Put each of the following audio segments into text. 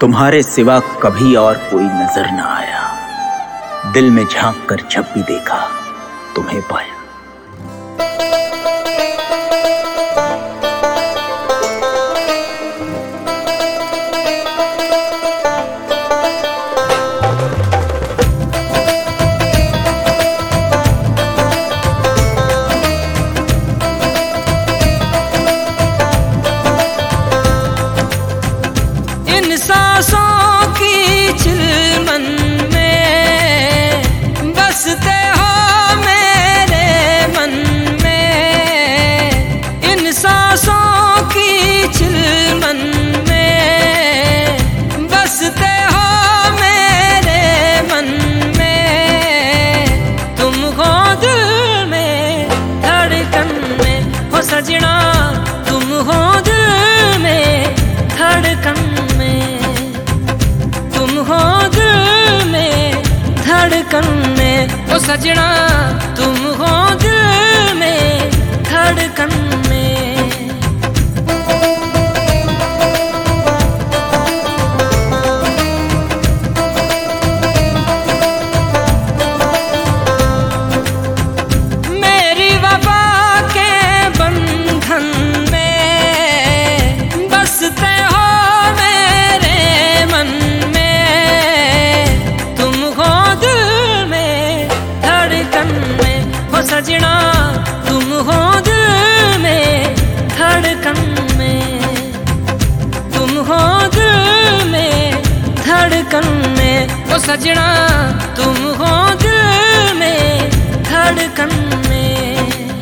तुम्हारे सिवा कभी और कोई नजर न आया। दिल में झांक कर जब भी देखा तुम्हें पाया। सांसों की चिलमन में बसते हो मेरे मन में। इन सांसों की चिलमन में बसते हो मेरे मन में। तुम हो दिल में धड़कन में हो सजना, तुम हो दिल में धड़कन में। तुम हो दिल में धड़कन में ओ सजना, तुम हो दिल में धड़कन में। मेरी वफा के बंधन में बसते हो मेरे मन में। तुम हो दिल में धड़कन में हो सजना, तुम हो दिल में धड़कन में। तुम हो दिल में धड़कन में ओ सजना, तुम हो दिल में धड़कन में।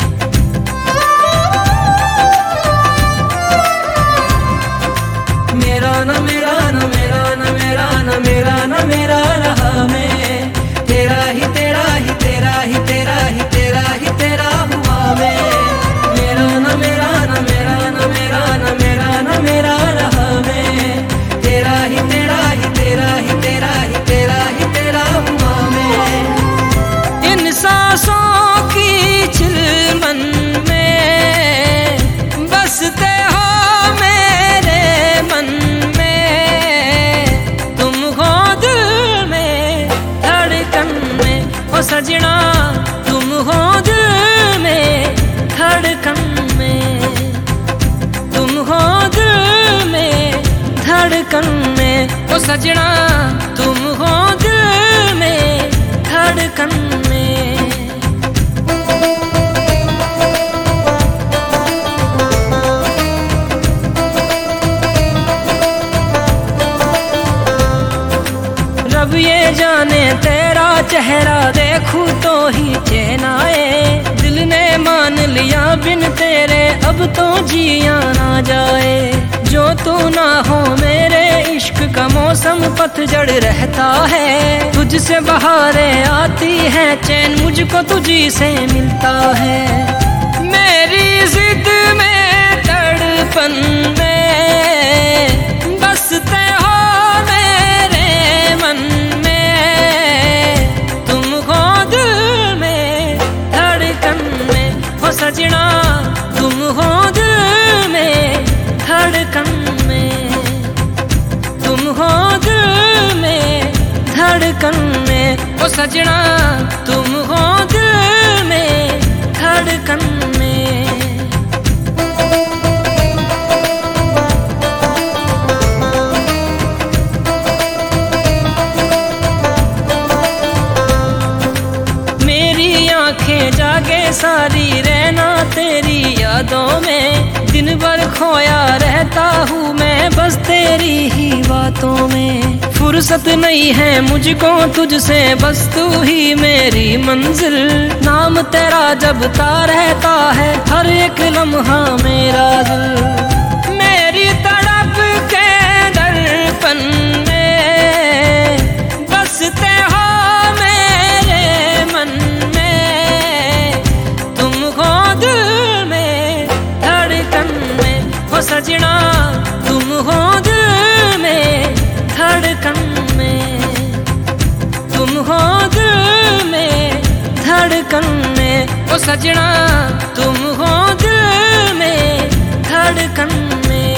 मेरा न मेरा न मेरा न मेरा न मेरा न मेरा रहा मैं, तेरा ही तेरा ही तेरा ही तेरा ही तेरा ही तेरा हुआ मैं। मेरा न मेरा न मेरा न मेरा न मेरा न मेरा रहा मैं, तेरा ही तेरा ही तेरा ही तेरा ही तेरा ही तेरा हुआ मैं। इन सांसों की चिलमन में बसते हो मेरे मन में। तुम हो दिल में धड़कन में ओ सजना, तुम हो दिल में धड़कन में। तुम हो दिल में धड़कन में ओ सजना, तुम हो दिल में धड़कन में। रब ये जाने तेरा चेहरा देखूं तो ही चैन आए। दिल ने मान लिया बिन तेरे अब तो जिया ना जाए। जो तू ना हो मेरे इश्क का मौसम पतझड़ रहता है। तुझसे बहारें आती हैं चैन मुझको तुझी से मिलता है। मेरी जिद में तड़पन में बसते हो मेरे मन में। तुम हो दिल में धड़कन में हो सजना, तुम हो दिल में धड़कन में। तुम हो दिल में धड़कन में ओ सजना, तुम हो दिल में धड़कन में। मेरी आंखें जागे सारी रहना तेरी यादों में। दिन भर खोया रहता हूँ मैं बस तेरी ही बातों में। फुर्सत नहीं है मुझको तुझसे बस तू ही मेरी मंजिल। नाम तेरा जपता रहता है हर एक लम्हा मेरा दिल। मेरी तड़प के दर्पण में बसते हो मेरे मन में। तुम हो दिल में धड़कन में हो सजना, तुम हो दिल में धड़कन में। तुम हो दिल में धड़कन में ओ सजना, तुम हो दिल में धड़कन में।